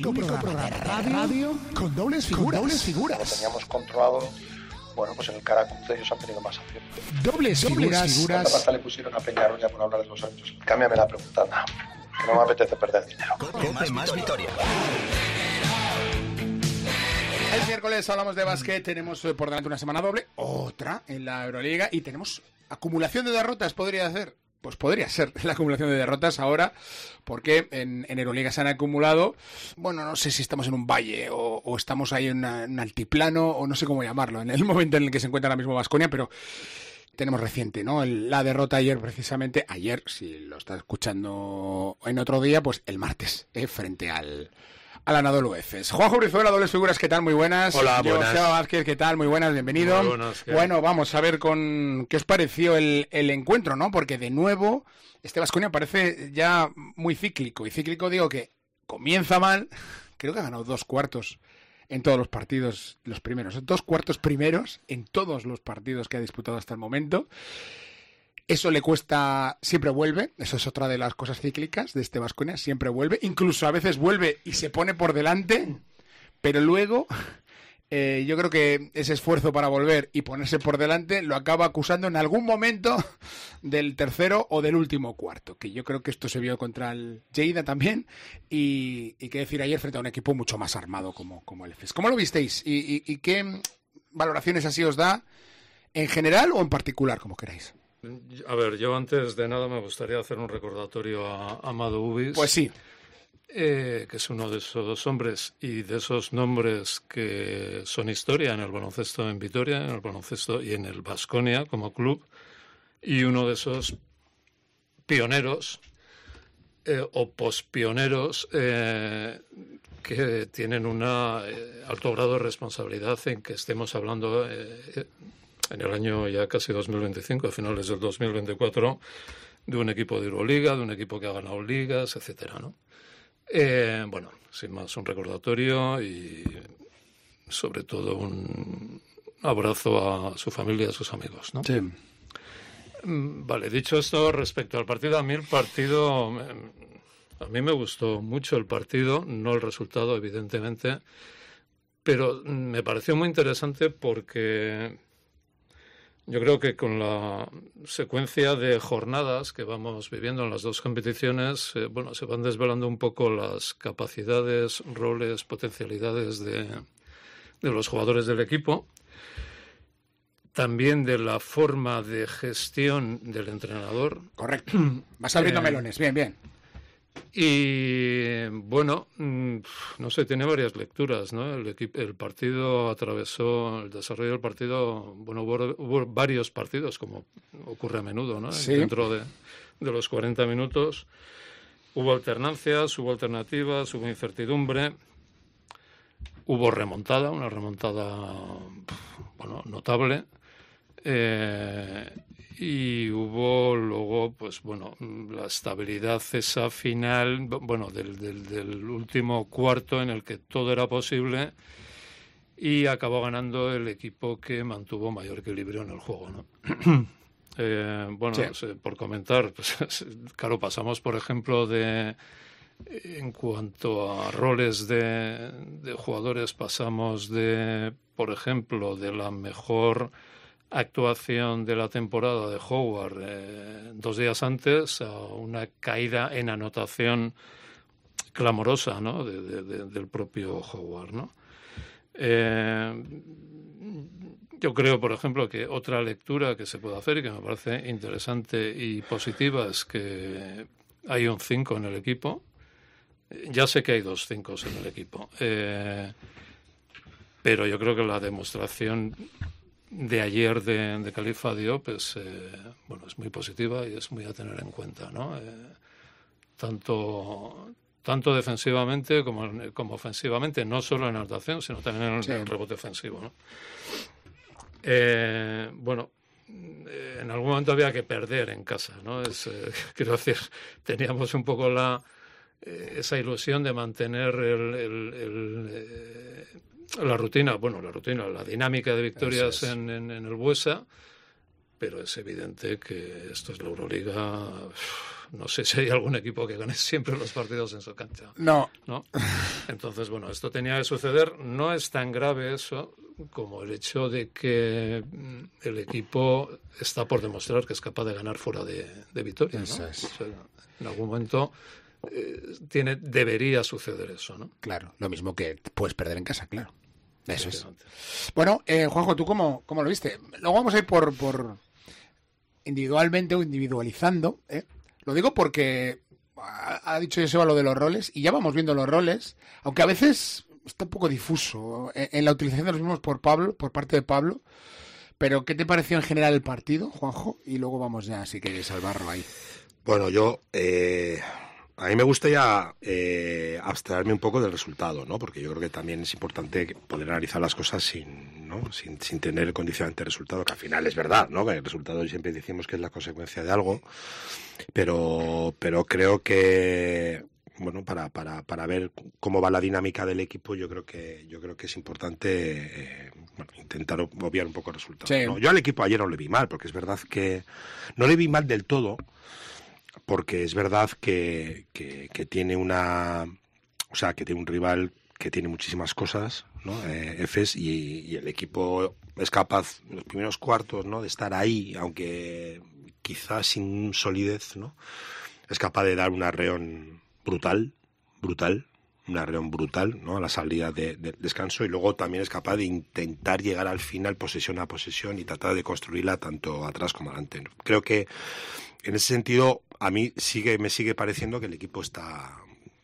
único programa de radio con dobles figuras. Lo teníamos controlado. Bueno, pues en el Caracas ellos han tenido más acción. Dobles figuras. ¿Cuánta pasta le pusieron a Peñarroya por hablar de los árbitros? Cámbiame la pregunta, que no me apetece perder dinero. Cope más Vitoria. El miércoles hablamos de básquet, tenemos por delante una semana doble, otra en la Euroliga, y tenemos acumulación de derrotas, ¿podría ser? Pues podría ser la acumulación de derrotas ahora, porque en Euroliga se han acumulado, bueno, no sé si estamos en un valle o estamos ahí en un altiplano, o no sé cómo llamarlo, en el momento en el que se encuentra ahora mismo Baskonia, pero tenemos reciente, ¿no? La derrota ayer, precisamente, ayer, si lo estás escuchando en otro día, pues el martes, frente al Anadolu Efes. Juanjo Brizuela, dobles figuras, ¿qué tal? Muy buenas. Hola, buenas. Joseba Vázquez, ¿qué tal? Muy buenas, bienvenido. Muy buenas, bueno, vamos a ver qué os pareció el encuentro, ¿no? Porque de nuevo, este Baskonia parece ya muy cíclico. Y cíclico digo que comienza mal, creo que ha ganado 2 cuartos en todos los partidos, los primeros. 2 cuartos primeros en todos los partidos que ha disputado hasta el momento. Eso le cuesta, siempre vuelve, eso es otra de las cosas cíclicas de este Baskonia, siempre vuelve, incluso a veces vuelve y se pone por delante, pero luego yo creo que ese esfuerzo para volver y ponerse por delante lo acaba acusando en algún momento del tercero o del último cuarto, que yo creo que esto se vio contra el Lleida también, y qué decir ayer frente a un equipo mucho más armado como el Efes. ¿Cómo lo visteis? ¿Y qué valoraciones así os da en general o en particular, como queráis? A ver, yo antes de nada me gustaría hacer un recordatorio a Amado Ubis. Pues sí. Que es uno de esos hombres y de esos nombres que son historia en el baloncesto en Vitoria, en el baloncesto y en el Baskonia como club, y uno de esos pioneros o pospioneros que tienen un alto grado de responsabilidad en que estemos hablando en el año ya casi 2025, a finales del 2024, de un equipo de Euroliga, de un equipo que ha ganado ligas, etcétera, ¿no? Bueno, sin más, un recordatorio y sobre todo un abrazo a su familia y a sus amigos, ¿no? Sí. Vale, dicho esto, respecto al partido, a mí me gustó mucho el partido, no el resultado, evidentemente, pero me pareció muy interesante porque yo creo que con la secuencia de jornadas que vamos viviendo en las dos competiciones, se van desvelando un poco las capacidades, roles, potencialidades de los jugadores del equipo, también de la forma de gestión del entrenador. Correcto. Vas abriendo melones, bien. Y bueno, no sé, tiene varias lecturas, ¿no? El partido atravesó, el desarrollo del partido, bueno, hubo varios partidos, como ocurre a menudo, ¿no? Sí. Dentro de los 40 minutos hubo alternancias, hubo alternativas, hubo incertidumbre, hubo remontada, una remontada, bueno, notable. Y hubo luego, pues bueno, la estabilidad esa final, bueno, del último cuarto en el que todo era posible y acabó ganando el equipo que mantuvo mayor equilibrio en el juego, ¿no? Bueno, sí. No sé, por comentar, pues claro, pasamos, por ejemplo, en cuanto a roles de jugadores, pasamos por ejemplo, de la mejor actuación de la temporada de Howard 2 días antes a una caída en anotación clamorosa, ¿no? del propio Howard, ¿no? Yo creo, por ejemplo, que otra lectura que se puede hacer y que me parece interesante y positiva es que hay un 5 en el equipo. Ya sé que hay 2 5 en el equipo, pero yo creo que la demostración de ayer de Khalifa Diop es muy positiva y es muy a tener en cuenta, ¿no? Tanto defensivamente como ofensivamente, no solo en anotación, sino también en el rebote ofensivo, ¿no? En algún momento había que perder en casa, ¿no? Quiero decir, teníamos un poco esa ilusión de mantener la dinámica de victorias en el Buesa, pero es evidente que esto es la Euroliga no sé si hay algún equipo que gane siempre los partidos en su cancha. No. Entonces, bueno, esto tenía que suceder. No es tan grave eso como el hecho de que el equipo está por demostrar que es capaz de ganar fuera de Vitoria, ¿no? Eso es. O sea, en algún momento debería suceder eso, ¿no? Claro, lo mismo que puedes perder en casa, claro. Eso es. Bueno, Juanjo, ¿tú cómo lo viste? Luego vamos a ir por individualmente o individualizando, ¿eh? Lo digo porque ha dicho Joseba lo de los roles y ya vamos viendo los roles, aunque a veces está un poco difuso en la utilización de los mismos por parte de Pablo. Pero ¿qué te pareció en general el partido, Juanjo? Y luego vamos ya, si queréis, al barro ahí. Bueno, a mí me gusta ya abstraerme un poco del resultado, ¿no? Porque yo creo que también es importante poder analizar las cosas sin tener el condicionante resultado, que al final es verdad, ¿no? Que el resultado siempre decimos que es la consecuencia de algo, pero creo que, bueno, para ver cómo va la dinámica del equipo, yo creo que es importante intentar obviar un poco el resultado, sí, ¿no? Yo al equipo ayer no le vi mal, porque es verdad que no le vi mal del todo, porque es verdad que tiene que tiene un rival que tiene muchísimas cosas, ¿no? Efes, y el equipo es capaz en los primeros cuartos, ¿no?, de estar ahí, aunque quizás sin solidez, ¿no? Es capaz de dar un arreón brutal, ¿no?, a la salida de descanso, y luego también es capaz de intentar llegar al final posesión a posesión y tratar de construirla tanto atrás como adelante. Creo que en ese sentido a mí me sigue pareciendo que el equipo está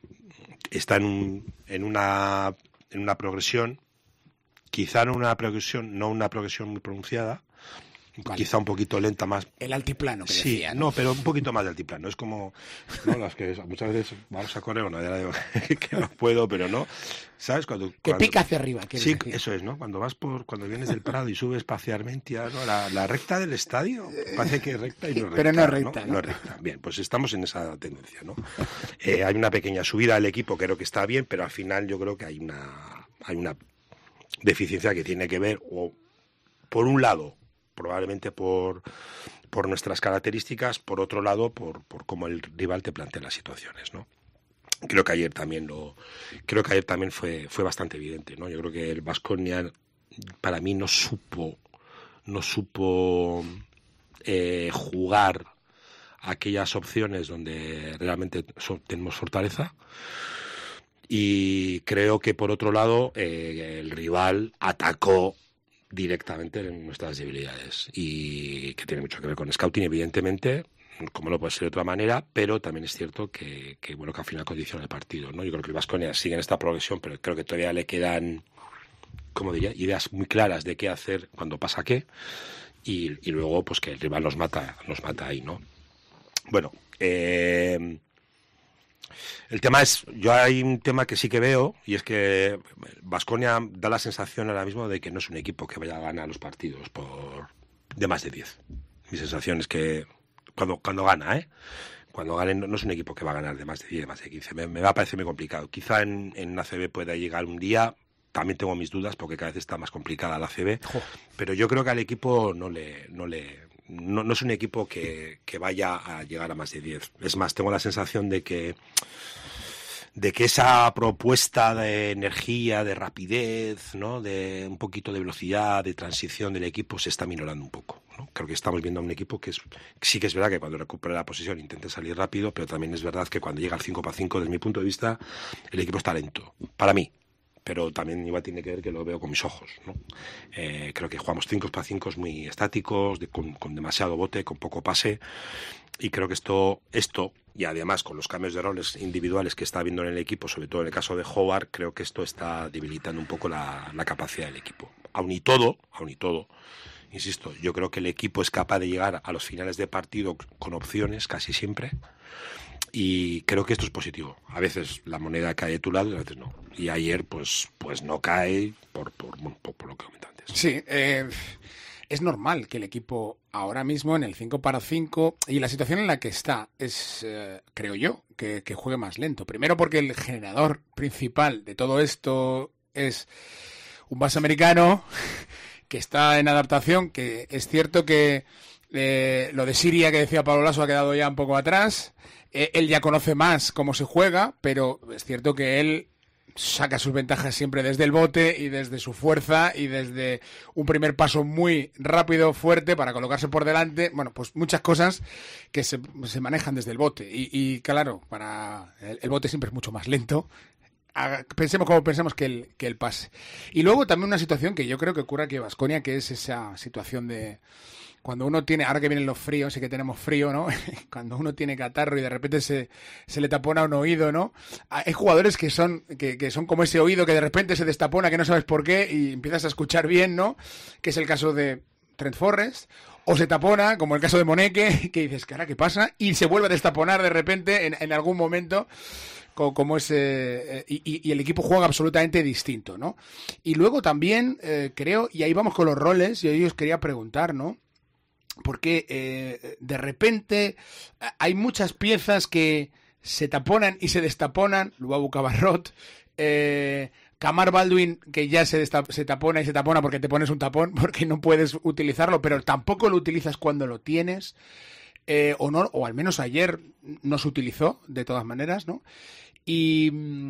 en una progresión, quizá no una progresión muy pronunciada, vale, quizá un poquito lenta más. El altiplano que sí, decía, ¿no? Pero un poquito más de altiplano. Es como, ¿no?, las que muchas veces vamos a correr, bueno, ya digo que no puedo, pero no, ¿sabes? Cuando pica hacia arriba. Sí, decir. eso es, ¿no? Cuando vienes del Prado y subes hacia Armentia, ¿no? La recta del estadio parece que es recta y no es recta. Pero no es recta, ¿no? No es recta. Bien, pues estamos en esa tendencia, ¿no? Hay una pequeña subida del equipo, creo que está bien, pero al final yo creo que hay una deficiencia que tiene que ver, o por un lado, probablemente por nuestras características, por otro lado, por cómo el rival te plantea las situaciones, ¿no? Creo que ayer también fue bastante evidente, ¿no? Yo creo que el Baskonia para mí no supo jugar aquellas opciones donde realmente tenemos fortaleza, y creo que por otro lado el rival atacó directamente en nuestras debilidades, y que tiene mucho que ver con scouting, evidentemente, como no puede ser de otra manera, pero también es cierto que al final condiciona el partido, ¿no? Yo creo que el Baskonia sigue en esta progresión, pero creo que todavía le quedan, como diría, ideas muy claras de qué hacer cuando pasa qué, y luego pues que el rival nos mata ahí, ¿no? Bueno, el tema es, yo hay un tema que sí que veo, y es que Baskonia da la sensación ahora mismo de que no es un equipo que vaya a ganar los partidos de más de 10. Mi sensación es que cuando gana, cuando gane no es un equipo que va a ganar de más de 10, de más de 15. Me va a parecer muy complicado. Quizá en la ACB pueda llegar un día, también tengo mis dudas porque cada vez está más complicada la ACB, pero yo creo que al equipo no es un equipo que vaya a llegar a más de 10. Es más, tengo la sensación de que esa propuesta de energía, de rapidez, ¿no?, de un poquito de velocidad, de transición del equipo se está minorando un poco, ¿no? Creo que estamos viendo a un equipo que sí que es verdad que cuando recupera la posición intenta salir rápido, pero también es verdad que cuando llega al 5x5, desde mi punto de vista, el equipo está lento, para mí. Pero también igual tiene que ver que lo veo con mis ojos, ¿no? Creo que jugamos 5x5 muy estáticos, con demasiado bote, con poco pase, y creo que esto y además con los cambios de roles individuales que está habiendo en el equipo, sobre todo en el caso de Howard, creo que esto está debilitando un poco la capacidad del equipo. Aun y todo, insisto, yo creo que el equipo es capaz de llegar a los finales de partido con opciones casi siempre, y creo que esto es positivo. A veces la moneda cae de tu lado y a veces no. Y ayer pues no cae por lo que comenté antes. Sí, es normal que el equipo ahora mismo en el 5x5 y la situación en la que está es, creo yo, que juegue más lento. Primero porque el generador principal de todo esto es un base americano que está en adaptación, que es cierto que Lo de Siria que decía Pablo Lasso ha quedado ya un poco atrás. Él ya conoce más cómo se juega, pero es cierto que él saca sus ventajas siempre desde el bote y desde su fuerza y desde un primer paso muy rápido, fuerte, para colocarse por delante. Bueno, pues muchas cosas que se manejan desde el bote. Y claro, para el bote siempre es mucho más lento. Pensemos como pensamos que el pase. Y luego también una situación que yo creo que ocurre aquí en Baskonia, que es esa situación de cuando uno tiene, ahora que vienen los fríos y que tenemos frío, ¿no? Cuando uno tiene catarro y de repente se le tapona un oído, ¿no? Hay jugadores que son como ese oído que de repente se destapona, que no sabes por qué, y empiezas a escuchar bien, ¿no? Que es el caso de Trent Forrest. O se tapona, como el caso de Moneke, que dices, cara, ¿qué pasa? Y se vuelve a destaponar de repente en algún momento, como ese, y el equipo juega absolutamente distinto, ¿no? Y luego también creo, y ahí vamos con los roles, y ahí os quería preguntar, ¿no? Porque de repente hay muchas piezas que se taponan y se destaponan. Luabu Cabarrot, Kamar Baldwin, que ya se tapona y se tapona porque te pones un tapón, porque no puedes utilizarlo, pero tampoco lo utilizas cuando lo tienes, o no, o al menos ayer no se utilizó, de todas maneras, ¿no? Y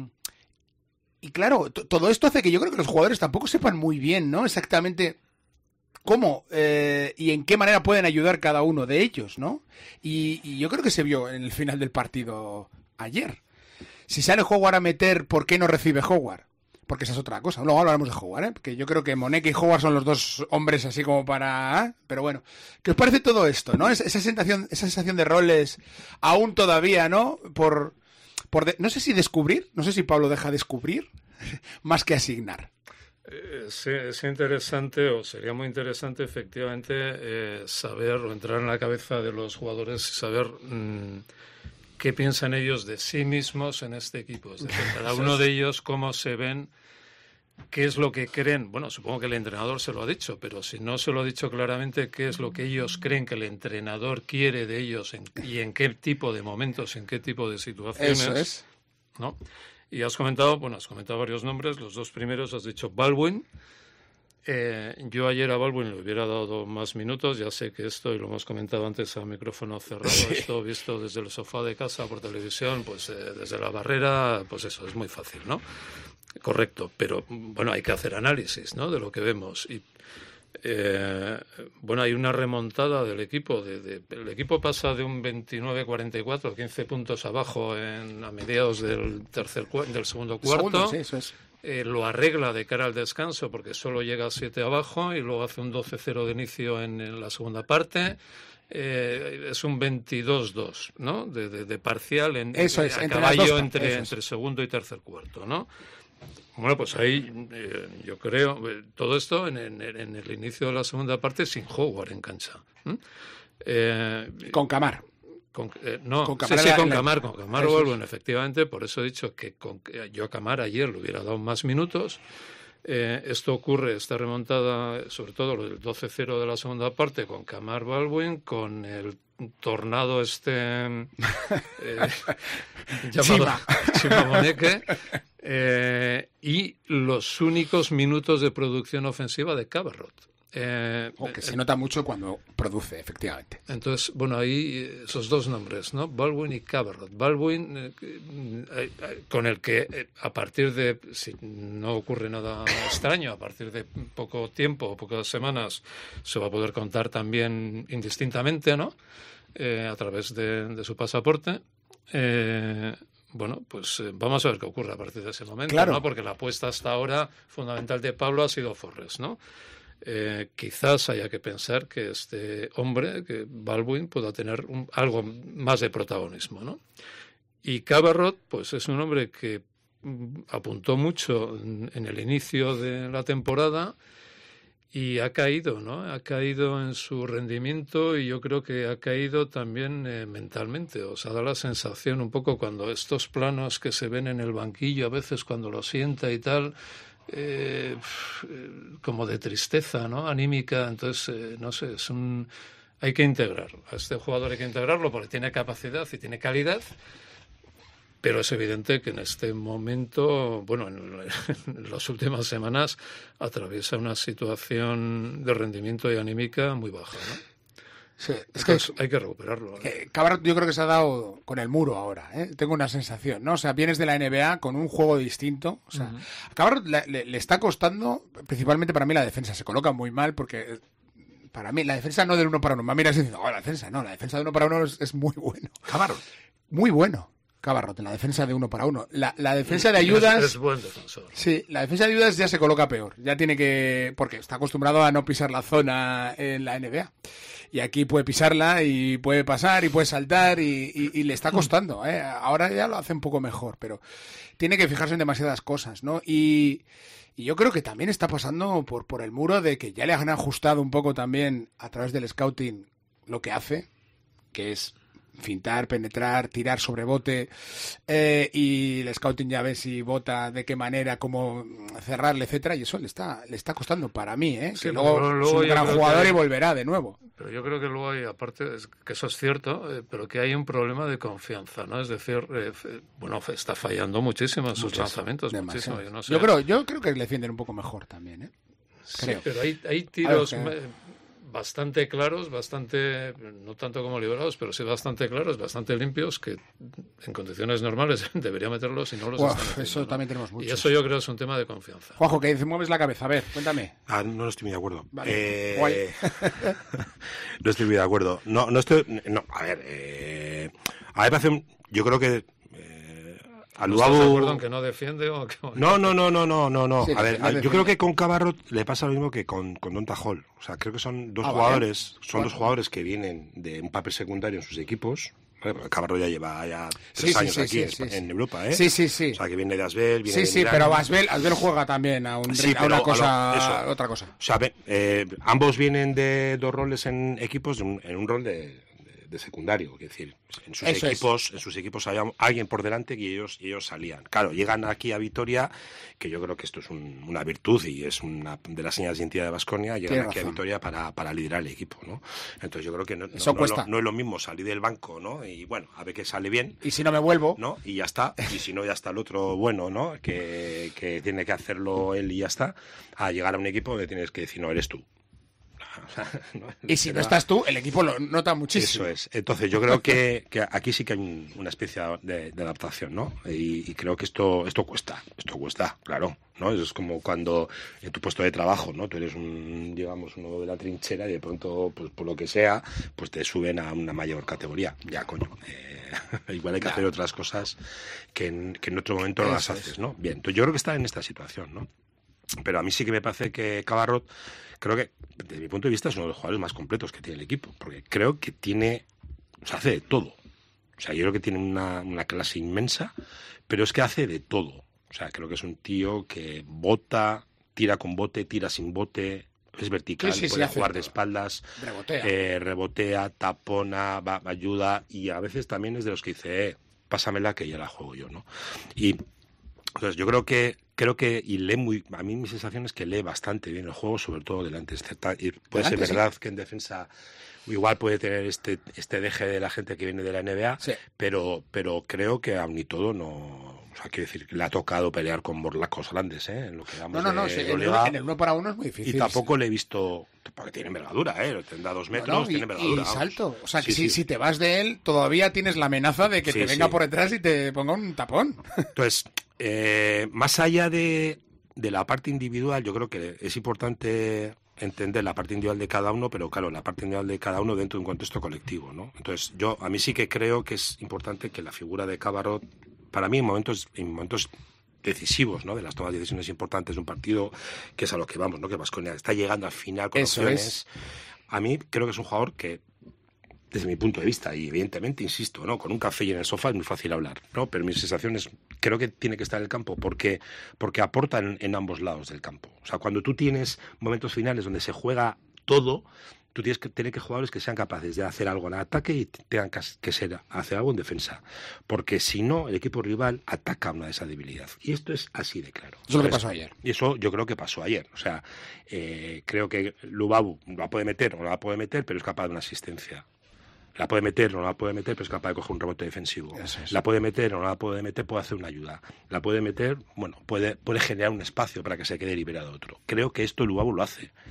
claro, todo esto hace que yo creo que los jugadores tampoco sepan muy bien, ¿no? Exactamente cómo y en qué manera pueden ayudar cada uno de ellos, ¿no? Y yo creo que se vio en el final del partido ayer. Si sale Howard a meter, ¿por qué no recibe Howard? Porque esa es otra cosa. Luego hablaremos de Howard, ¿eh? Porque yo creo que Moneke y Howard son los dos hombres así como para... ¿eh? Pero bueno, ¿qué os parece todo esto, no? Esa sensación de roles aún todavía, ¿no? No sé si descubrir, no sé si Pablo deja descubrir, más que asignar. Sí, es interesante, o sería muy interesante efectivamente saber o entrar en la cabeza de los jugadores y saber qué piensan ellos de sí mismos en este equipo. Es decir, cada uno de ellos cómo se ven, qué es lo que creen. Bueno, supongo que el entrenador se lo ha dicho, pero si no se lo ha dicho claramente, qué es lo que ellos creen que el entrenador quiere de ellos y en qué tipo de momentos, en qué tipo de situaciones. Eso es. ¿No? Y has comentado varios nombres. Los dos primeros has dicho Baldwin. Yo ayer a Baldwin le hubiera dado más minutos. Ya sé que esto, y lo hemos comentado antes a micrófono cerrado, sí. Esto visto desde el sofá de casa por televisión, pues desde la barrera, pues eso, es muy fácil, ¿no? Correcto, pero bueno, hay que hacer análisis, ¿no? De lo que vemos. Y bueno, hay una remontada del equipo. El equipo pasa de un 29-44, 15 puntos abajo a mediados del segundo cuarto. Sí, eso es. Lo arregla de cara al descanso porque solo llega a 7 abajo y luego hace un 12-0 de inicio en la segunda parte. Es un 22-2, ¿no? De parcial a caballo entre segundo y tercer cuarto, ¿no? Bueno, pues ahí yo creo todo esto en el inicio de la segunda parte sin Howard en cancha. Con Kamar. Con Kamar Baldwin, efectivamente. Por eso he dicho que yo a Kamar ayer le hubiera dado más minutos. Esto ocurre, esta remontada, sobre todo lo del 12-0 de la segunda parte, con Kamar Baldwin, con el tornado llamado Chima Moneke, y los únicos minutos de producción ofensiva de Cabarrot. Que se nota mucho cuando produce, efectivamente. Entonces, bueno, ahí esos dos nombres, ¿no? Baldwin y Cabarrot. Baldwin, con el que a partir de, si no ocurre nada extraño, a partir de poco tiempo, pocas semanas, se va a poder contar también indistintamente, ¿no? A través de su pasaporte. Bueno, pues vamos a ver qué ocurre a partir de ese momento, claro. ¿No? Porque la apuesta hasta ahora fundamental de Pablo ha sido Forrest, ¿no? Quizás haya que pensar que este hombre, que Baldwin, pueda tener algo más de protagonismo, ¿no? Y Cabarrot, pues es un hombre que apuntó mucho en el inicio de la temporada y ha caído, ¿no? Ha caído en su rendimiento y yo creo que ha caído también mentalmente. O sea, da la sensación un poco cuando estos planos que se ven en el banquillo, a veces cuando lo sienta y tal, como de tristeza, ¿no? Anímica. Entonces, no sé, hay que integrar. A este jugador hay que integrarlo porque tiene capacidad y tiene calidad. Pero es evidente que en este momento, bueno, en las últimas semanas, atraviesa una situación de rendimiento y anímica muy baja, ¿no? Sí, hay que recuperarlo. Cabarrot yo creo que se ha dado con el muro ahora, ¿eh? Tengo una sensación, ¿no? O sea, vienes de la NBA con un juego distinto. O sea, a Cabarrot le está costando, principalmente para mí, la defensa. Se coloca muy mal porque para mí la defensa no del 1 para 1. Me miras diciendo, la defensa no, la defensa de 1 para 1 es muy bueno. Cabarrot. Muy bueno. Cabarrot en la defensa de 1 para 1. La defensa de ayudas... Es buen defensor. Sí, la defensa de ayudas ya se coloca peor. Ya tiene que... Porque está acostumbrado a no pisar la zona en la NBA. Y aquí puede pisarla y puede pasar y puede saltar y le está costando, ¿eh? Ahora ya lo hace un poco mejor, pero tiene que fijarse en demasiadas cosas, ¿no? Y yo creo que también está pasando por el muro de que ya le han ajustado un poco también a través del scouting lo que hace, que es fintar, penetrar, tirar sobre bote, y el scouting ya ve si bota, de qué manera, cómo cerrarle, etcétera, y eso le está costando para mí, Sí, que luego es un gran jugador y volverá de nuevo. Pero yo creo que luego hay, aparte, que eso es cierto, pero que hay un problema de confianza, ¿no? Es decir, está fallando muchísimo en sus lanzamientos, muchísimo. Yo, no sé. Yo creo que le defienden un poco mejor también, creo. Sí, pero hay tiros bastante claros, no tanto como liberados, pero sí bastante claros, bastante limpios, que en condiciones normales debería meterlos y no los están metiendo, eso ¿no? también tenemos mucho. Y eso yo creo es un tema de confianza. Juanjo, que mueves la cabeza, a ver, cuéntame. No estoy muy de acuerdo. Vale. Guay. No estoy muy de acuerdo. No, a ver, a mí me parece, yo creo que ¿No estás de acuerdo en que no defiende o que... No. Sí, A ver, yo creo que con Cabarrot le pasa lo mismo que con Donta Hall. O sea, creo que son dos jugadores, dos jugadores que vienen de un papel secundario en sus equipos. Cabarrot ya lleva 3 años aquí en Europa, ¿eh? Sí. O sea, que viene de Asbel, viene de Milán. Pero Asbel juega también a otra cosa. O sea, ambos vienen de 2 roles en equipos, en un rol de secundario, es decir, en sus equipos había alguien por delante y ellos salían. Claro, llegan aquí a Vitoria, que yo creo que esto es una virtud y es una de las señales de identidad de Baskonia, llegan aquí a Vitoria para liderar el equipo, ¿no? Entonces yo creo que no es lo mismo salir del banco, ¿no? Y bueno, a ver que sale bien. Y si no me vuelvo, ¿no? Y ya está. Y si no, ya está el otro bueno, ¿no? Que tiene que hacerlo él y ya está. A llegar a un equipo donde tienes que decir, no, eres tú. O sea, y si no estás tú, el equipo lo nota muchísimo. Eso es. Entonces yo creo que aquí sí que hay una especie de adaptación, ¿no? Y creo que esto cuesta, claro, ¿no? Es como cuando en tu puesto de trabajo, ¿no? Tú eres uno de la trinchera y de pronto, pues por lo que sea, pues te suben a una mayor categoría. Ya, coño. Igual hay que hacer otras cosas que en otro momento no las haces, ¿no? Bien, entonces yo creo que está en esta situación, ¿no? Pero a mí sí que me parece que Cabarrot, creo que desde mi punto de vista es uno de los jugadores más completos que tiene el equipo, porque creo que hace de todo. O sea, yo creo que tiene una clase inmensa, pero es que hace de todo. O sea, creo que es un tío que bota, tira con bote, tira sin bote, es vertical, puede jugar de espaldas, rebotea, tapona, ayuda, y a veces también es de los que dice, pásamela que ya la juego yo, ¿no? Y entonces yo creo que y lee a mí mi sensación es que lee bastante bien el juego, sobre todo delante. Y puede ser verdad que en defensa igual puede tener este deje de la gente que viene de la NBA, pero creo que aún y todo no, o sea, quiero decir que le ha tocado pelear con morlacos grandes, en lo que en el 1 para 1 es muy difícil. Y tampoco le he visto, porque tiene envergadura, tendrá 2 metros, tiene envergadura. Y salto, o sea, que si te vas de él, todavía tienes la amenaza de que te venga por detrás y te ponga un tapón. Entonces, más allá de la parte individual, yo creo que es importante entender la parte individual de cada uno, pero claro, la parte individual de cada uno dentro de un contexto colectivo, ¿no? Entonces, a mí sí que creo que es importante que la figura de Cabarrot, para mí en momentos decisivos, ¿no? De las tomas de decisiones importantes de un partido, que es a lo que vamos, ¿no? Que Baskonia está llegando al final con opciones. A mí creo que es un jugador que, desde mi punto de vista, y evidentemente, insisto, ¿no? Con un café y en el sofá es muy fácil hablar, ¿no? Pero mis sensaciones creo que tiene que estar en el campo porque aporta en ambos lados del campo. O sea, cuando tú tienes momentos finales donde se juega todo, tú tienes que tener jugadores que sean capaces de hacer algo en ataque y tengan que hacer algo en defensa. Porque si no, el equipo rival ataca una de esa debilidad. Y esto es así de claro. Eso es lo que pasó ayer. Y eso yo creo que pasó ayer. O sea, creo que Lubabu la puede meter o no la puede meter, pero es capaz de una asistencia. La puede meter o no la puede meter, pero es capaz de coger un rebote defensivo. La puede meter o no la puede meter, puede hacer una ayuda. La puede meter, puede generar un espacio para que se quede liberado otro. Creo que esto Lubabu lo hace.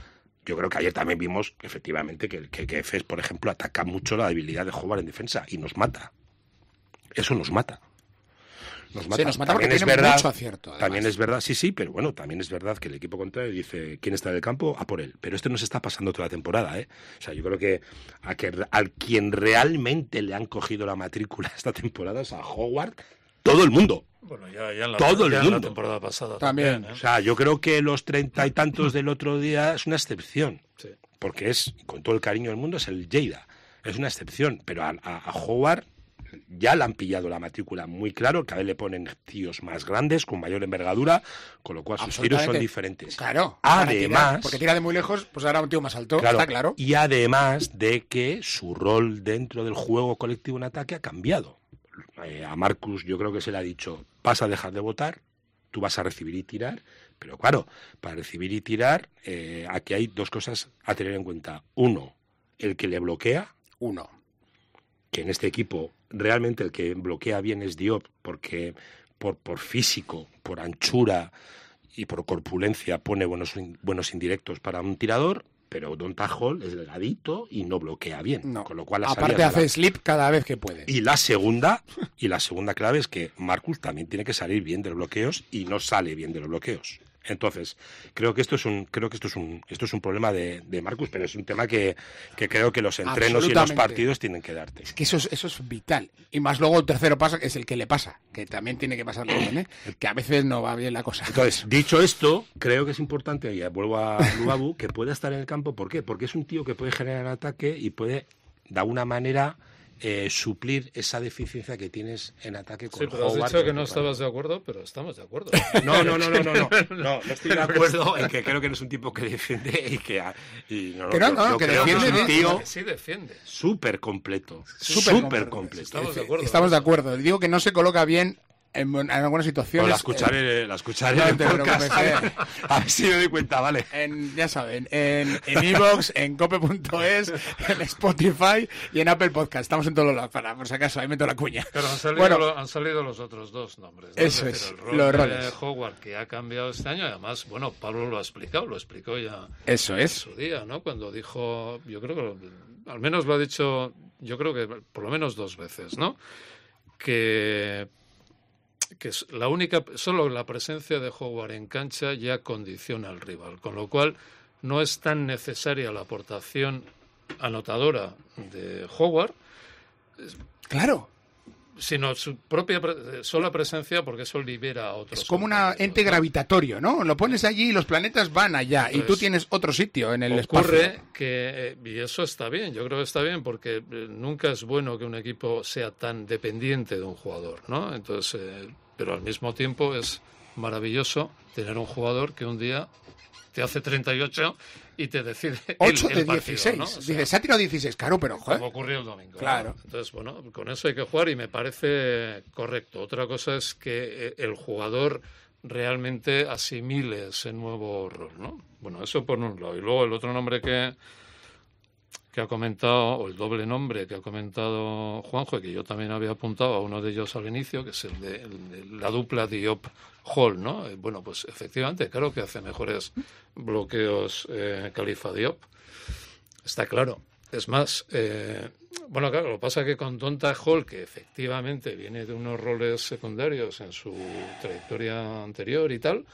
Yo creo que ayer también vimos, efectivamente, que Efes, por ejemplo, ataca mucho la debilidad de Howard en defensa y nos mata. Eso nos mata. Nos mata, sí, nos mata porque también tiene es verdad, mucho acierto. Además. También es verdad, sí, pero bueno, también es verdad que el equipo contrario dice quién está en el campo, a por él. Pero esto nos está pasando toda la temporada, ¿eh? O sea, yo creo que al quien realmente le han cogido la matrícula esta temporada es a Howard, todo el mundo. Bueno, ya en todo el mundo. la temporada pasada también. O sea, yo creo que los 30 y tantos del otro día es una excepción. Sí. Porque es, con todo el cariño del mundo, es el Lleida. Es una excepción. Pero a Howard ya le han pillado la matrícula muy claro, cada vez le ponen tíos más grandes, con mayor envergadura, con lo cual sus tiros son diferentes. Claro. Además, porque tira de muy lejos, pues ahora un tío más alto, claro, está claro. Y además de que su rol dentro del juego colectivo en ataque ha cambiado. A Marcus yo creo que se le ha dicho, vas a dejar de votar, tú vas a recibir y tirar, pero claro, para recibir y tirar, aquí hay dos cosas a tener en cuenta. Uno, el que le bloquea. Que en este equipo realmente el que bloquea bien es Diop, porque por físico, por anchura y por corpulencia pone buenos indirectos para un tirador, pero Donta Hall es delgadito y no bloquea bien. No. Con lo cual aparte hace slip cada vez que puede. Y la segunda clave es que Marcus también tiene que salir bien de los bloqueos y no sale bien de los bloqueos. Entonces, creo que esto es un problema de Marcus, pero es un tema que creo que los entrenos y los partidos tienen que darte. Es que eso es vital. Y más luego el tercero paso es el que le pasa, que también tiene que pasarlo bien, ¿eh? Que a veces no va bien la cosa. Entonces, dicho esto, creo que es importante, y vuelvo a Luabu, que pueda estar en el campo. ¿Por qué? Porque es un tío que puede generar ataque y puede, de alguna manera, suplir esa deficiencia que tienes en ataque con pero Howard. has dicho que no estabas de acuerdo, pero estamos de acuerdo. No estoy de acuerdo en que creo que no es un tipo que defiende y que defiende, es un tío sí defiende. súper completo. Estamos de acuerdo. Estamos de acuerdo. Digo que no se coloca bien en algunas situaciones. La escucharé en el podcast. A ver si me doy cuenta, vale. Ya saben, en iVoox, en cope.es, en Spotify y en Apple Podcast. Estamos en todos lados, por si acaso, ahí meto la cuña. Pero han salido los otros dos nombres, ¿no? Eso es, el rol los de roles. Howard, que ha cambiado este año, además, bueno, Pablo lo explicó ya eso en su día, ¿no? Cuando dijo, yo creo que al menos lo ha dicho, yo creo que por lo menos 2 veces, ¿no? Que es solo la presencia de Howard en cancha ya condiciona al rival, con lo cual no es tan necesaria la aportación anotadora de Howard, claro, sino su propia sola presencia, porque eso libera a otros. Es como un ente gravitatorio, ¿no? Lo pones allí y los planetas van allá, y tú tienes otro sitio en el espacio. Ocurre que, y eso está bien, yo creo que está bien, porque nunca es bueno que un equipo sea tan dependiente de un jugador, ¿no? Entonces, pero al mismo tiempo es maravilloso tener un jugador que un día te hace 38 y te decide 8 el de 16. ¿no? O sea, dices, se ha tirado 16, claro, pero joder. como ocurrió el domingo. Claro. ¿no? Entonces, bueno, con eso hay que jugar y me parece correcto. Otra cosa es que el jugador realmente asimile ese nuevo rol, ¿no? Bueno, eso por un lado. Y luego el otro nombre que ha comentado, o el doble nombre que ha comentado Juanjo, y que yo también había apuntado a uno de ellos al inicio, que es el de la dupla Diop-Hall, ¿no? Bueno, pues efectivamente, claro que hace mejores bloqueos Khalifa Diop. Está claro. Es más, bueno, claro, lo que pasa es que con Donta Hall, que efectivamente viene de unos roles secundarios en su trayectoria anterior y tal,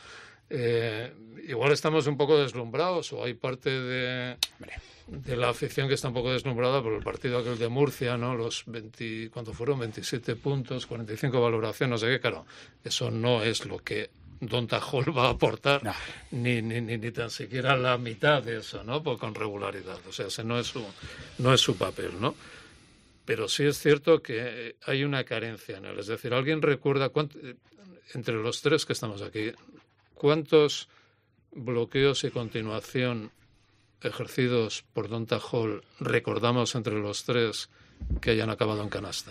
igual estamos un poco deslumbrados, o hay parte de la afición que está un poco deslumbrada por el partido aquel de Murcia, ¿no? Los 20, ¿cuánto fueron? 27 puntos, 45 valoración, no sé qué, claro. Eso no es lo que Donta Hall va a aportar, no. ni tan siquiera la mitad de eso, ¿no? Con regularidad. O sea, ese no es su papel, ¿no? Pero sí es cierto que hay una carencia en él. Es decir, ¿alguien recuerda entre los tres que estamos aquí, cuántos bloqueos y continuación ejercidos por Donta Hall recordamos entre los tres que hayan acabado en canasta?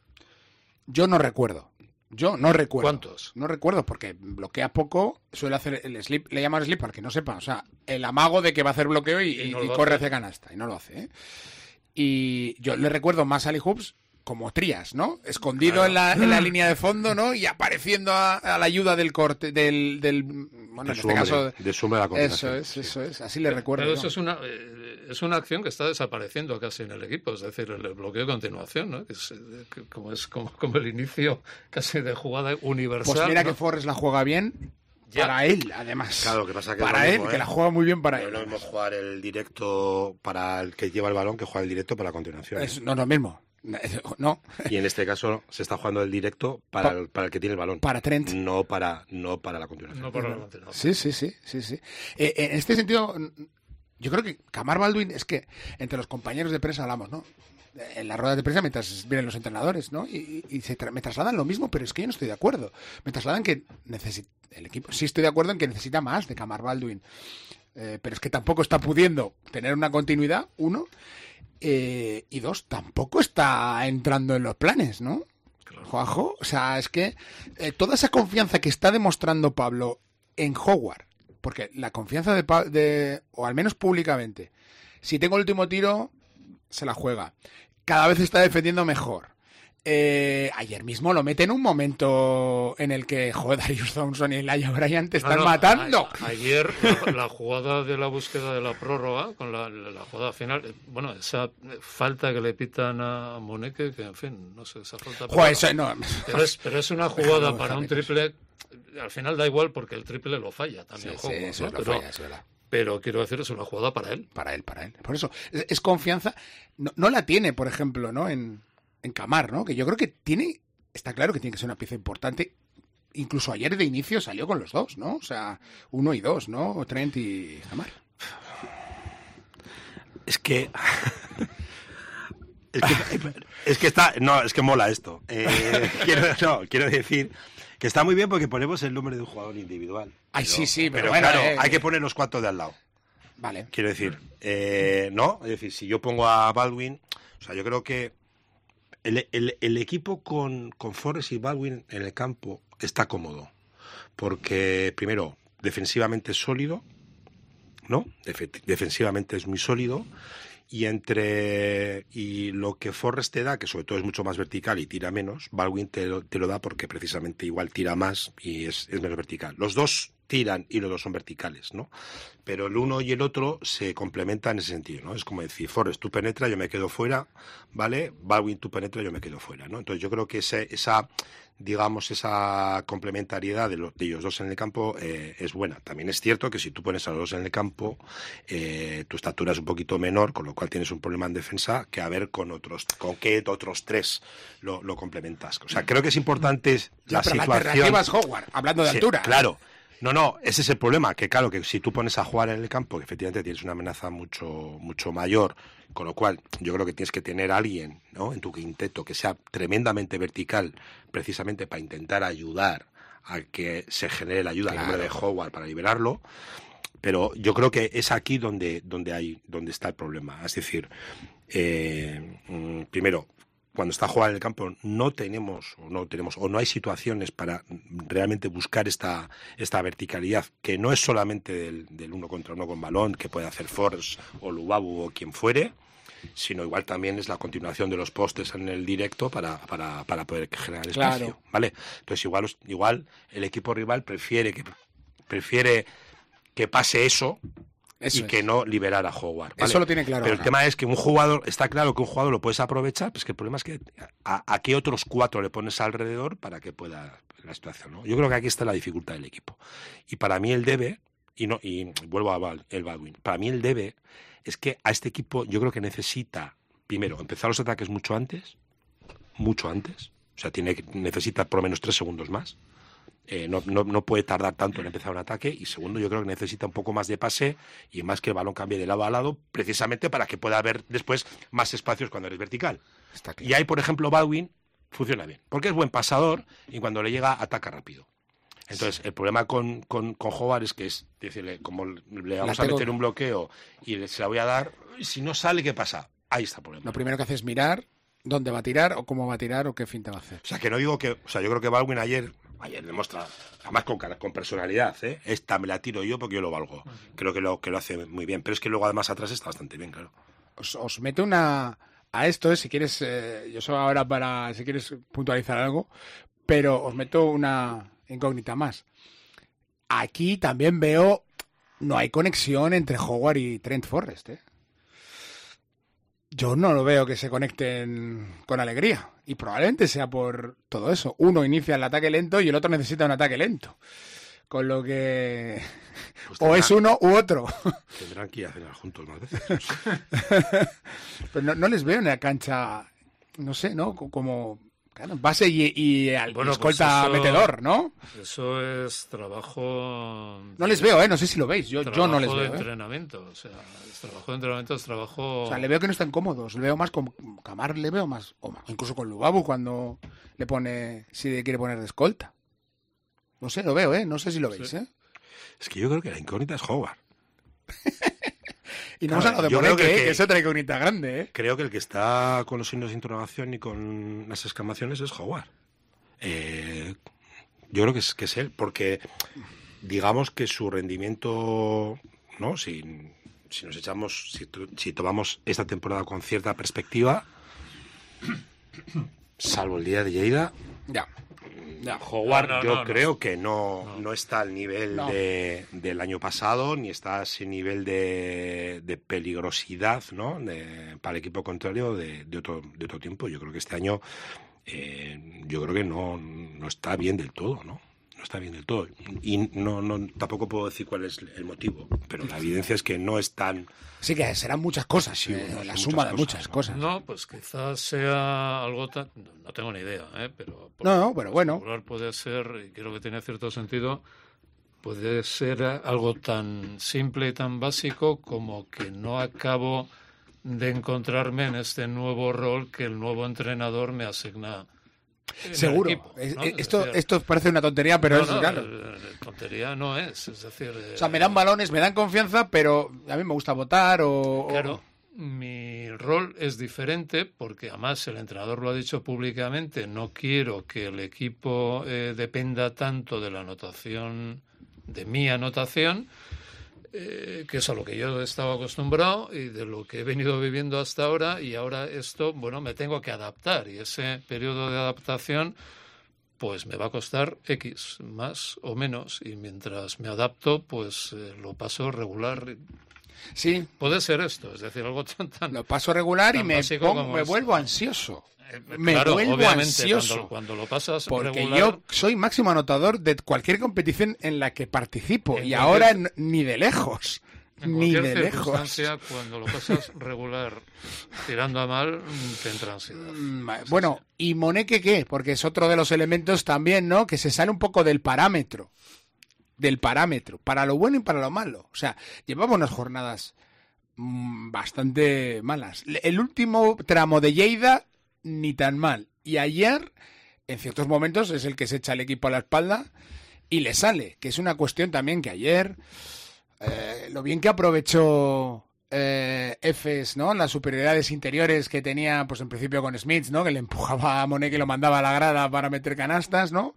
Yo no recuerdo. ¿Cuántos? No recuerdo, porque bloquea poco, suele hacer el slip, le llaman slip para que no sepa, o sea, el amago de que va a hacer bloqueo y corre hacia canasta, y no lo hace, ¿eh? Y yo le recuerdo más a Ali Hoops como Trías, ¿no? Escondido, claro, en la línea de fondo, ¿no? Y apareciendo a la ayuda del corte, del Bueno, en de este caso... de su hombre de la continuación. Eso es, así le recuerdo. Pero ¿no? eso es una acción que está desapareciendo casi en el equipo, es decir, el bloqueo de continuación, ¿no? Que es como el inicio casi de jugada universal. Pues mira ¿no? que Forrest la juega bien para él, además. Claro, que pasa que para es él, lo mismo, que la juega muy bien para No él. es lo mismo jugar el directo para el que lleva el balón que jugar el directo para la continuación. No es lo mismo. No. Y en este caso se está jugando el directo para el que tiene el balón. Para Trent. No para la continuación. No para la continuación. Sí. En este sentido, yo creo que Kamar Baldwin, es que entre los compañeros de prensa hablamos, ¿no? En las ruedas de prensa mientras vienen los entrenadores, ¿no? Y me trasladan lo mismo, pero es que yo no estoy de acuerdo. Me trasladan que el equipo, sí estoy de acuerdo en que necesita más de Kamar Baldwin, pero es que tampoco está pudiendo tener una continuidad, uno, y dos, tampoco está entrando en los planes, ¿no? Claro. Juanjo, o sea, es que toda esa confianza que está demostrando Pablo en Howard, porque la confianza o al menos públicamente, si tengo el último tiro, se la juega. Cada vez está defendiendo mejor. Ayer mismo lo mete en un momento en el que, joder, Darius Thompson y Elijah Bryant te están matando. Ayer la jugada de la búsqueda de la prórroga, con la jugada final, bueno, esa falta que le pitan a Moneke, que en fin, no sé, esa falta... Joder, eso no... pero es una jugada para un triple, al final da igual porque el triple lo falla también. Sí, eso ¿no? Lo falla, es verdad. Pero quiero decir, es una jugada para él. Para él. Por eso, es confianza. No la tiene, por ejemplo, ¿no? En Kamar, ¿no? Que yo creo que está claro que tiene que ser una pieza importante. Incluso ayer de inicio salió con los dos, ¿no? O sea, 1 y 2, ¿no? Trent y Kamar. Es que está... No, es que mola esto. Quiero decir... Que está muy bien porque ponemos el nombre de un jugador individual. Ay, sí, pero bueno, claro, hay que poner los 4 de al lado. Vale. Quiero decir, ¿no? Es decir, si yo pongo a Baldwin, o sea, yo creo que el equipo con Forrest y Baldwin en el campo está cómodo. Porque, primero, defensivamente es sólido, ¿no? Defensivamente es muy sólido. Y lo que Forrest te da, que sobre todo es mucho más vertical y tira menos, Baldwin te lo da porque precisamente igual tira más y es menos vertical. Los dos tiran y los dos son verticales, ¿no? Pero el uno y el otro se complementan en ese sentido, ¿no? Es como decir, Forrest, tú penetra, yo me quedo fuera, ¿vale? Baldwin, tú penetra, yo me quedo fuera, ¿no? Entonces yo creo que esa complementariedad de ellos dos en el campo es buena. También es cierto que si tú pones a los dos en el campo, tu estatura es un poquito menor, con lo cual tienes un problema en defensa, que a ver con qué otros tres lo complementas. O sea, creo que es importante la situación. La alternativa es Howard, hablando de altura. Claro. No, ese es el problema, que claro, que si tú pones a jugar en el campo, que efectivamente tienes una amenaza mucho mayor, con lo cual yo creo que tienes que tener a alguien, ¿no?, en tu quinteto que sea tremendamente vertical, precisamente para intentar ayudar a que se genere la ayuda al nombre de Howard para liberarlo, pero yo creo que es aquí donde está el problema. Es decir, primero, cuando está jugando en el campo no hay situaciones para realmente buscar esta verticalidad, que no es solamente del uno contra uno con balón, que puede hacer Forrest o Lubabu o quien fuere, sino igual también es la continuación de los postes en el directo para poder generar espacio, claro. ¿Vale? Entonces igual el equipo rival prefiere que pase eso y que no liberar a Howard, ¿vale? Eso lo tiene claro. Pero el tema es que está claro que un jugador lo puedes aprovechar, pues que el problema es que a qué otros 4 le pones alrededor para que pueda la situación, ¿no? Yo creo que aquí está la dificultad del equipo. Y para mí el debe, y vuelvo a el Baldwin, para mí el debe es que a este equipo yo creo que necesita, primero, empezar los ataques mucho antes, o sea, necesita por lo menos 3 segundos más. No puede tardar tanto en empezar un ataque, y segundo, yo creo que necesita un poco más de pase y más que el balón cambie de lado a lado, precisamente para que pueda haber después más espacios cuando eres vertical. Y ahí, por ejemplo, Baldwin funciona bien, porque es buen pasador y cuando le llega ataca rápido. Entonces, el problema con Howard es que es decirle, como le vamos a meter un bloqueo y se la voy a dar, si no sale, ¿qué pasa? Ahí está el problema. Lo primero que hace es mirar dónde va a tirar o cómo va a tirar o qué finta va a hacer. O sea, que no digo que... O sea, yo creo que Baldwin ayer demuestra, además con personalidad, esta me la tiro yo porque yo lo valgo. Creo que lo hace muy bien, pero es que luego además atrás está bastante bien, claro. Os meto a esto, si quieres, yo soy ahora si quieres puntualizar algo, pero os meto una incógnita más. aquí también veo, no hay conexión entre Howard y Trent Forrest, ¿eh? Yo no lo veo que se conecten con alegría. Y probablemente sea por todo eso. Uno inicia el ataque lento y el otro necesita un ataque lento. Con lo que... Pues o es uno u otro. Tendrán que ir a cenar juntos más veces. Pero no les veo en la cancha, no sé, ¿no? Como... Claro, base y escolta pues metedor, ¿no? Eso es trabajo... No les veo, no sé si lo veis. Yo no les Trabajo veo. de entrenamiento. O sea, es trabajo de entrenamiento, es trabajo... O sea, le veo que no están cómodos. Le veo más con Camar, le veo más. O incluso con Lubabu cuando le pone, si le quiere poner de escolta. No sé, lo veo, no sé si lo veis, Sí. Es que yo creo que la incógnita es Howard. Y no hemos hablado de yo creo Moneque, que- que es otra incógnita grande, ¿eh? Creo que el que está con los signos de interrogación y con las exclamaciones es Howard. Yo creo que es él, porque digamos que su rendimiento, ¿no? Si nos echamos, si tomamos esta temporada con cierta perspectiva, salvo el día de Lleida, Ya. Howard No, yo no, creo que no está al nivel No. del año pasado, ni está a ese nivel de peligrosidad, ¿no? Para el equipo contrario de otro tiempo. Yo creo que este año yo creo que no está bien del todo, ¿no? No está bien del todo. Y tampoco puedo decir cuál es el motivo, pero la evidencia es que no es tan... Sí que serán muchas cosas, Sí, bueno, la son suma de muchas muchas cosas, cosas. No, pues quizás sea algo tan... No tengo ni idea, pero... No, pero bueno. Regular puede ser, y creo que tiene cierto sentido, puede ser algo tan simple y tan básico como que no acabo de encontrarme en este nuevo rol que el nuevo entrenador me asigna. En el Seguro. equipo, ¿no? Es Esto, decir, esto parece una tontería, pero no, es no, claro. tontería no es decir... O sea, me dan balones, me dan confianza, pero a mí me gusta votar o... Claro, mi rol es diferente porque además el entrenador lo ha dicho públicamente, no quiero que el equipo dependa tanto de la anotación, de mi anotación, que es a lo que yo he estado acostumbrado y de lo que he venido viviendo hasta ahora, y ahora esto, bueno, me tengo que adaptar, y ese periodo de adaptación pues me va a costar X, más o menos, y mientras me adapto, pues lo paso regular. Sí, Puede ser esto, es decir, algo tan... lo paso regular y tan me, básico como me esto. vuelvo ansioso. Me claro, vuelvo obviamente, ansioso. Cuando lo pasas Porque regular, yo soy máximo anotador de cualquier competición en la que participo. En Y cualquier- ahora ni de lejos. en Ni cualquier de lejos. circunstancia, cuando lo pasas regular tirando a mal, te entra ansiedad. Bueno, ¿y Moneque qué? Porque es otro de los elementos también, ¿no? Que se sale un poco del parámetro. Para lo bueno y para lo malo. O sea, llevamos unas jornadas bastante malas. El último tramo de Lleida, ni tan mal. Y ayer, en ciertos momentos, es el que se echa el equipo a la espalda y le sale. Que es una cuestión también que ayer, lo bien que aprovechó Efes, ¿no? Las superioridades interiores que tenía, pues en principio con Smith, ¿no? Que le empujaba a Moneque y lo mandaba a la grada para meter canastas, ¿no?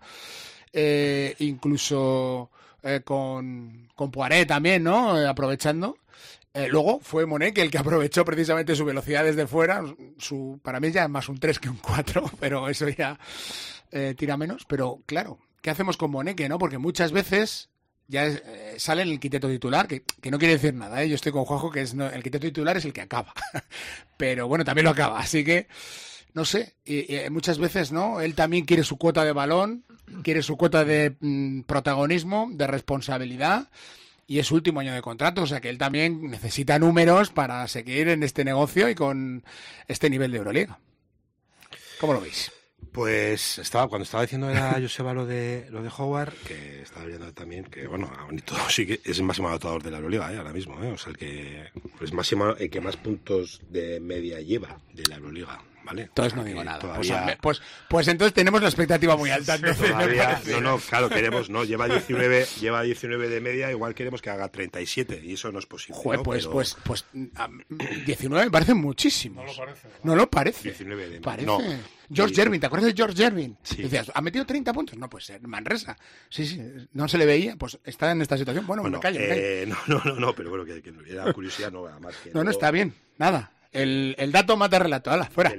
Incluso con Poiré también, ¿no? Aprovechando. Luego fue Moneque el que aprovechó precisamente su velocidad desde fuera. Para mí ya es más un 3 que un 4, pero eso ya tira menos. Pero claro, ¿qué hacemos con Moneque, no? Porque muchas veces ya sale en el quinteto titular, que no quiere decir nada, ¿eh? Yo estoy con Juanjo, que el quinteto titular es el que acaba. Pero bueno, también lo acaba, así que no sé, y muchas veces, ¿no? Él también quiere su cuota de balón, quiere su cuota de protagonismo, de responsabilidad, y es su último año de contrato, o sea que él también necesita números para seguir en este negocio y con este nivel de Euroliga. ¿Cómo lo veis? Pues cuando estaba diciendo a Joseba lo de Howard, que estaba viendo también que, bueno, bonito, sí que es el máximo anotador de la Euroliga, ahora mismo, o sea, el que más puntos de media lleva de la Euroliga, ¿vale? Entonces no digo nada. Todavía, Pues entonces tenemos la expectativa muy alta. Entonces, me todavía, parece. claro, queremos, no, lleva 19 de media, igual queremos que haga 37, y eso no es posible. Joder, ¿no? pues, Pero 19 me parecen muchísimos. No lo parece, ¿no? No lo parece. 19 de Parece. no. George Gervin, ¿te acuerdas de George Gervin? Sí. Decías, ¿ha metido 30 puntos? No, pues Manresa. Sí, no se le veía, pues está en esta situación. Bueno, me callo. No, pero bueno, que era curiosidad, no, además que No, está bien, nada. el dato mata el relato. ¡Hala, fuera!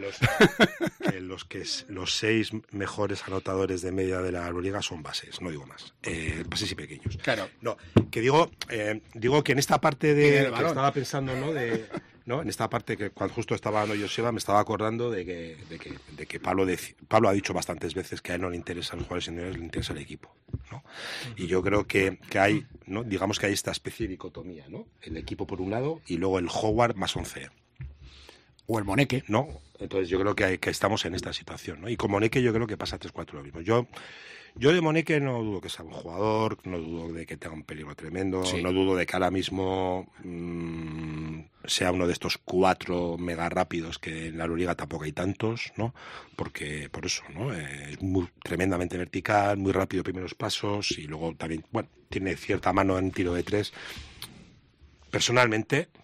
Los 6 mejores anotadores de media de la Euroliga son bases, no digo más. Bases y pequeños. Claro. No, que digo que en esta parte Tiene el que balón. estaba pensando, ¿no? En esta parte que cuando justo estaba hablando Joseba, me estaba acordando de que Pablo ha dicho bastantes veces que a él no le interesan los jugadores seniores, le interesa el equipo, ¿no? Y yo creo que hay, ¿no? Digamos que hay esta especie de dicotomía, ¿no? El equipo por un lado y luego el Howard más 11. O el Moneque. ¿No? Entonces yo creo que estamos en esta situación, ¿no? Y con Moneque yo creo que pasa 3-4 lo mismo. Yo de Moneque no dudo que sea un jugador, no dudo de que tenga un peligro tremendo, Sí. no dudo de que ahora mismo sea uno de estos 4 mega rápidos que en la Euroliga tampoco hay tantos, ¿no? Porque por eso, ¿no? Es tremendamente vertical, muy rápido primeros pasos y luego también, bueno, tiene cierta mano en tiro de 3. Personalmente,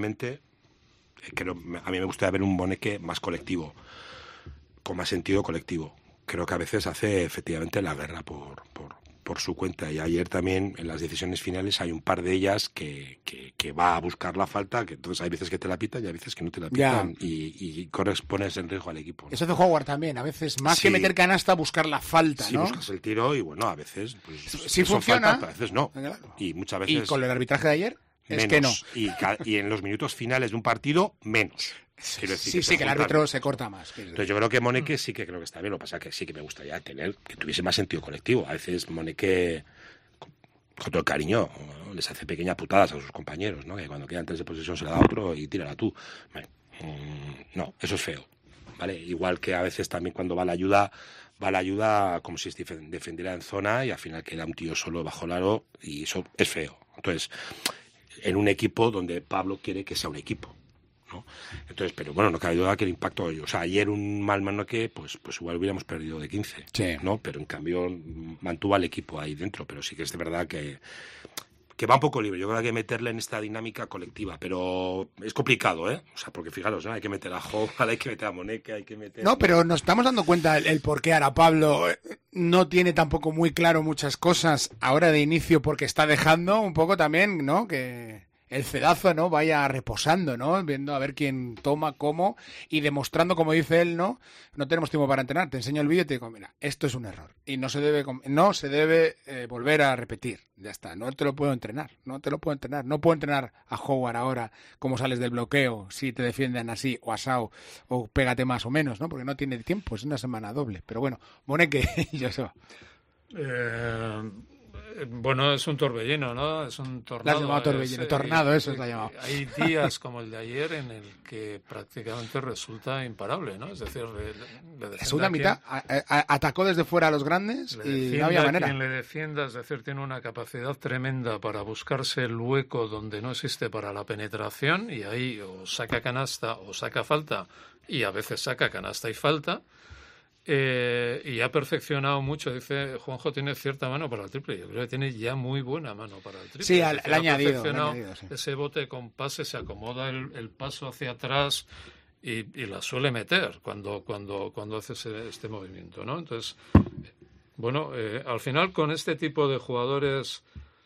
a mí me gustaría ver un Moneque más colectivo, con más sentido colectivo. Creo que a veces hace efectivamente la guerra por su cuenta. Y ayer también en las decisiones finales hay un par de ellas que va a buscar la falta, que entonces hay veces que te la pitan y hay veces que no te la pitan y pones en riesgo al equipo, ¿no? Eso hace Howard también, a veces más Sí. que meter canasta, buscar la falta, Sí, ¿no? buscas el tiro y bueno, a veces pues, Sí eso funciona. falta, pero a veces no. Claro. Y muchas veces Y con el arbitraje de ayer, es menos. que no. Y en los minutos finales de un partido, menos. Quiero decir Sí, que el se árbitro juntan. se corta más. Entonces yo creo que Moneque sí que creo que está bien, lo que pasa es que sí que me gustaría que tuviese más sentido colectivo. A veces Moneque, con todo el cariño, ¿no? Les hace pequeñas putadas a sus compañeros, ¿no? Que cuando quedan 3 de posesión se la da a otro y tírala tú. Vale. No, eso es feo, ¿vale? Igual que a veces también cuando va la ayuda como si defendiera en zona y al final queda un tío solo bajo el aro y eso es feo. Entonces, en un equipo donde Pablo quiere que sea un equipo, ¿no? Entonces, pero bueno, no cabe duda que el impacto, o sea, ayer un mal Moneque, pues igual hubiéramos perdido de 15, Sí. ¿no? Pero en cambio mantuvo al equipo ahí dentro, pero sí que es de verdad que va un poco libre. Yo creo que hay que meterle en esta dinámica colectiva, pero es complicado, ¿eh? O sea, porque fijaros, ¿no? Hay que meter a Howard, hay que meter a Moneque, hay que meter... No, pero nos estamos dando cuenta el por qué ahora Pablo no tiene tampoco muy claro muchas cosas ahora de inicio porque está dejando un poco también, ¿no? Que el cedazo, ¿no? Vaya reposando, ¿no? Viendo a ver quién toma, cómo y demostrando, como dice él, ¿no? No tenemos tiempo para entrenar. Te enseño el vídeo y te digo, mira, esto es un error y no se debe volver a repetir. Ya está, no te lo puedo entrenar, no puedo entrenar a Howard ahora cómo sales del bloqueo, si te defienden así o asao o pégate más o menos, ¿no? Porque no tiene tiempo, es una semana doble. Pero bueno, Moneque y Joseba. Bueno, es un torbellino, ¿no? Es un tornado. La has llamado torbellino, tornado, eso la has llamado. Hay días como el de ayer en el que prácticamente resulta imparable, ¿no? Es decir, La segunda mitad atacó desde fuera a los grandes y no había manera. Quien le defienda, es decir, tiene una capacidad tremenda para buscarse el hueco donde no existe para la penetración y ahí o saca canasta o saca falta y a veces saca canasta y falta. Y ha perfeccionado mucho, dice Juanjo, tiene cierta mano para el triple. Yo creo que tiene ya muy buena mano para el triple. Sí, le ha añadido, sí. Ese bote con pase, se acomoda el paso hacia atrás y la suele meter cuando hace este movimiento, ¿no? Entonces, bueno, al final con este tipo de jugadores...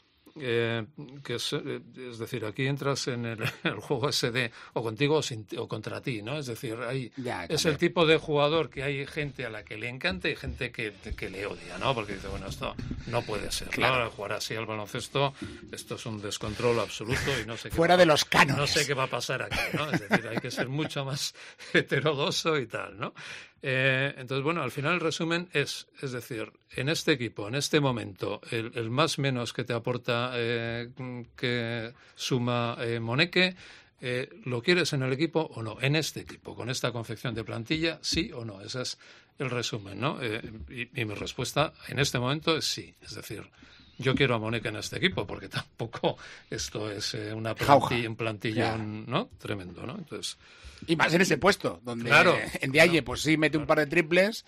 es decir, aquí entras en el juego ese de o contigo o contra ti, ¿no? Es decir, es el tipo de jugador que hay gente a la que le encanta y gente que le odia, ¿no? Porque dice, bueno, esto no puede ser, claro. ¿No? Jugar así al baloncesto, esto es un descontrol absoluto y no sé qué fuera de los cánones. No sé qué va a pasar aquí, ¿no? Es decir, hay que ser mucho más heterodoxo y tal, ¿no? Entonces, bueno, al final el resumen es decir, en este equipo, en este momento, el más menos que te aporta, que suma Moneque, ¿lo quieres en el equipo o no? En este equipo, con esta confección de plantilla, sí o no. Ese es el resumen, ¿no? Y mi respuesta en este momento es sí. Es decir, yo quiero a Moneque en este equipo porque tampoco esto es un plantillón, ¿no? Tremendo, ¿no? Entonces... Y más en ese puesto, donde en Diaye pues sí mete un par de triples,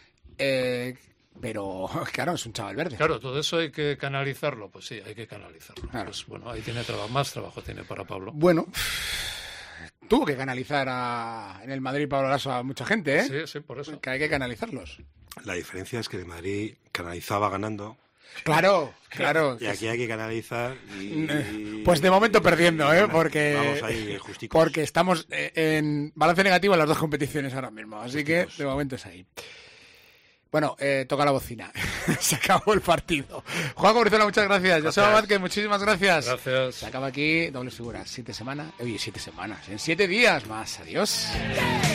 pero claro, es un chaval verde. Claro, todo eso hay que canalizarlo, pues sí, hay que canalizarlo. Claro. Pues bueno, ahí tiene más trabajo tiene para Pablo. Bueno, tuvo que canalizar en el Madrid Pablo Lasso a mucha gente, ¿eh? Sí, por eso. Que hay que canalizarlos. La diferencia es que de Madrid canalizaba ganando Claro. Y aquí hay que canalizar Pues de momento perdiendo, porque vamos ahí justicos. porque estamos en balance negativo en las dos competiciones ahora mismo, así que de momento es ahí. Bueno, toca la bocina. Se acabó el partido. Juan Brizuela, muchas gracias. Joseba Vázquez, muchísimas gracias. Gracias. Se acaba aquí Dobles Figuras. 7 semanas. Oye, 7 semanas. En 7 días más. Adiós.